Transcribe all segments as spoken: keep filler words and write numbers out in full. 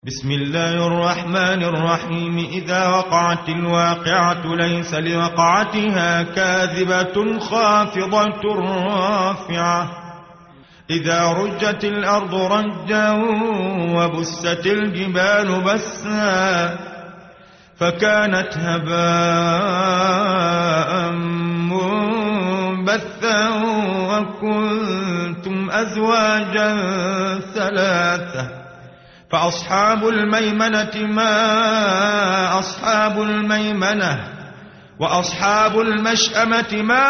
بسم الله الرحمن الرحيم. إذا وقعت الواقعة ليس لوقعتها كاذبة خافضة رافعة. إذا رجت الأرض رجا وبست الجبال بسا فكانت هباء منبثا وكنتم أزواجا ثلاثة. فأصحاب الميمنة ما أصحاب الميمنة وأصحاب المشأمة ما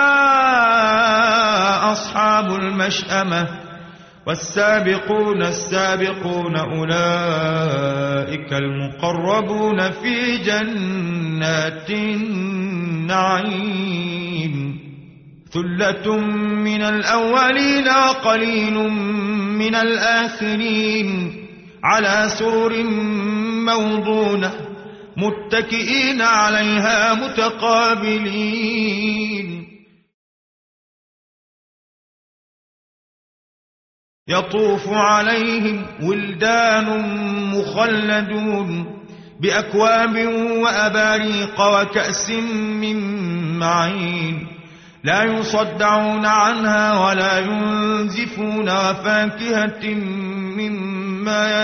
أصحاب المشأمة والسابقون السابقون أولئك المقربون في جنات النعيم. ثلة من الأولين وقليل من الآخرين على سرر موضونة متكئين عليها متقابلين. يطوف عليهم ولدان مخلدون بأكواب وأباريق وكأس من معين لا يصدعون عنها ولا ينزفون وفاكهة مما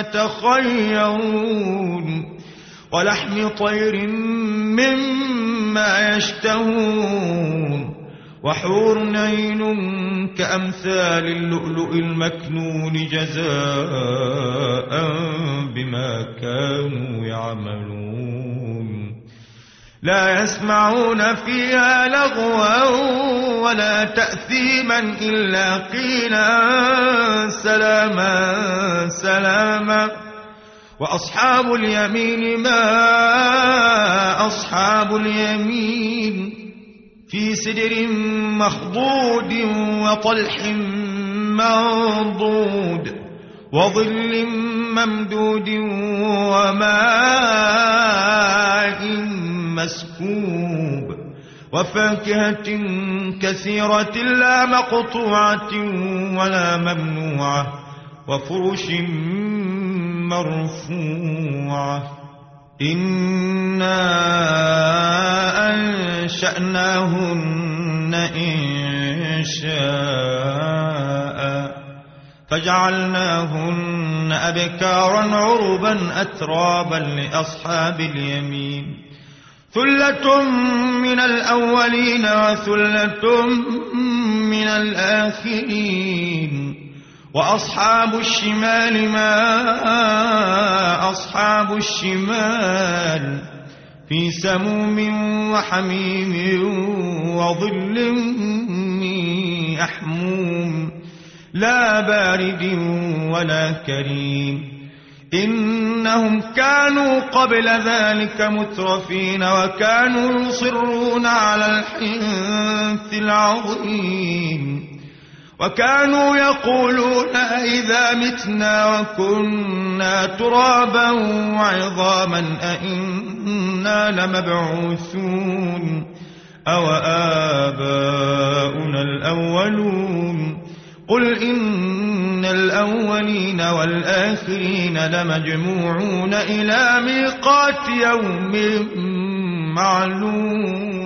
يتخيرون ولحم طير مما يشتهون وحور عين كأمثال اللؤلؤ المكنون جزاء بما كانوا يعملون. لا يسمعون فيها لغوا ولا تأثيما إلا قيلا سلاما سلاما. وأصحاب اليمين ما أصحاب اليمين في سدر مخضود وطلح منضود وظل ممدود وماء مسكوب وفاكهة كثيرة لا مقطوعة ولا ممنوعة وفرش مرفوعة. إنا أنشأناهن إنشاء فجعلناهن أبكارا عربا أترابا لأصحاب اليمين. ثلة من الأولين وثلة من الآخرين. وأصحاب الشمال ما أصحاب الشمال في سموم وحميم وظل يحموم لا بارد ولا كريم. إنهم كانوا قبل ذلك مترفين وكانوا يصرون على الحنث العظيم وكانوا يقولون إذا متنا وكنا ترابا وعظاما أئنا لمبعوثون أو آباؤنا الأولون. قل إن الأولين والآخرين لمجموعون إلى ميقات يوم معلوم.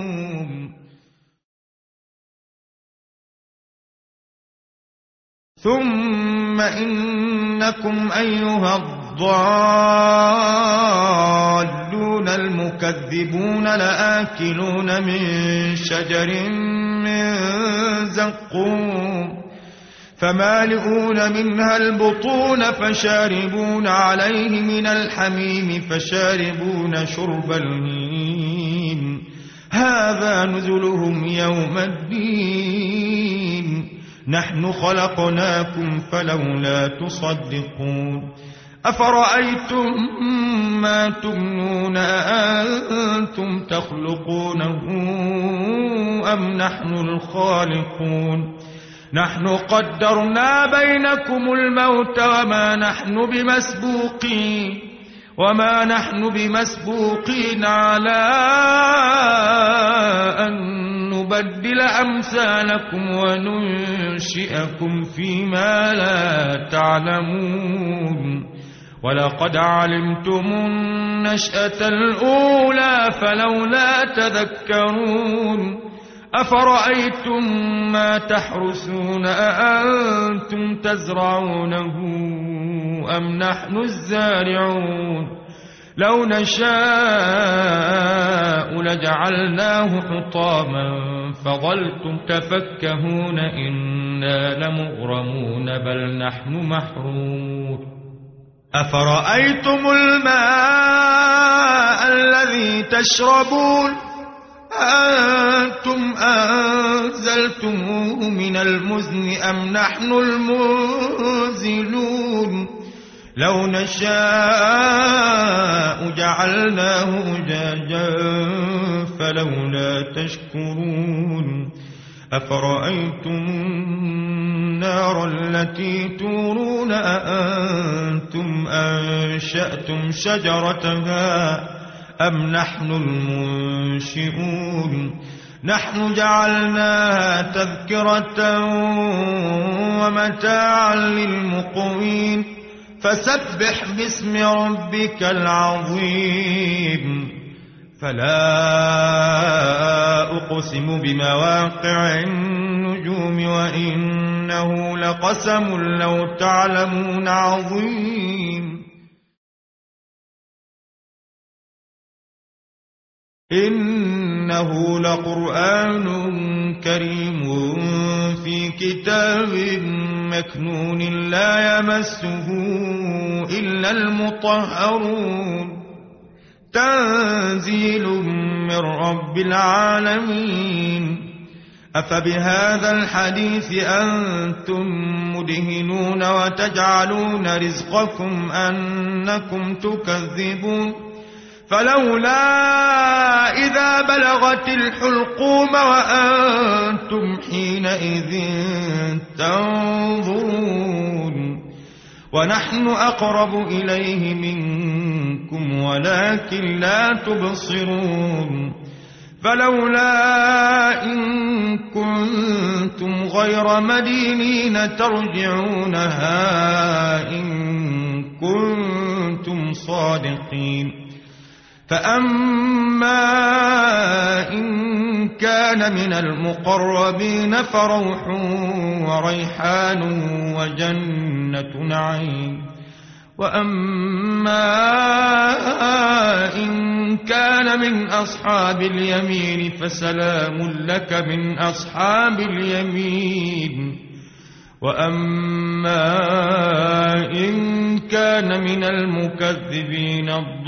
ثم إنكم أيها الضالون المكذبون لآكلون من شجر من زقوم فمالئون منها البطون فشاربون عليه من الحميم فشاربون شرب الهيم. هذا نزلهم يوم الدين. نحن خلقناكم فلولا تصدقون. أفرأيتم ما تمنون أأنتم تخلقونه أم نحن الخالقون؟ نحن قدرنا بينكم الموت وما نحن بمسبوقين وما نحن بمسبوقين على أن نبدل أمثالكم وننشئكم فيما لا تعلمون ولقد علمتم النشأة الأولى فلولا تذكرون أفرأيتم ما تحرثون أأنتم تزرعونه أم نحن الزارعون لو نشاء لجعلناه حطاما فظلتم تفكهون إنا لمغرمون بل نحن محرومون أفرأيتم الماء الذي تشربون أأنتم أنزلتموه من المزن أم نحن المنزلون لو نشاء جعلناه أجاجا فلولا تشكرون أفرأيتم النار التي تورون أأنتم أنشأتم شجرتها أم نحن المنشئون نحن جعلناها تذكرة ومتاعا للمقوين فسبح باسم ربك العظيم فلا أقسم بمواقع النجوم وإنه لقسم لو تعلمون عظيم إنه لقرآن كريم في كتاب مكنون لا يمسه إلا المطهرون تنزيل من رب العالمين أفبهذا الحديث أنتم مدهنون وتجعلون رزقكم أنكم تكذبون فلولا إذا بلغت الحلقوم وأنتم حينئذ تنظرون ونحن أقرب إليه منكم ولكن لا تبصرون فلولا إن كنتم غير مدينين ترجعونها إن كنتم صادقين فأما إن كان من المقربين فروح وريحان وجنة نعيم وأما إن كان من أصحاب اليمين فسلام لك من أصحاب اليمين وأما إن كان من المكذبين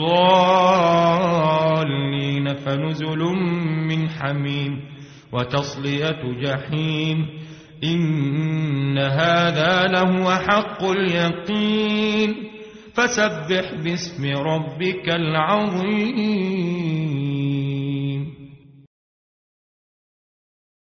الضالين فنزل من حميم وتصلية جحيم إن هذا لهو حق اليقين فسبح باسم ربك العظيم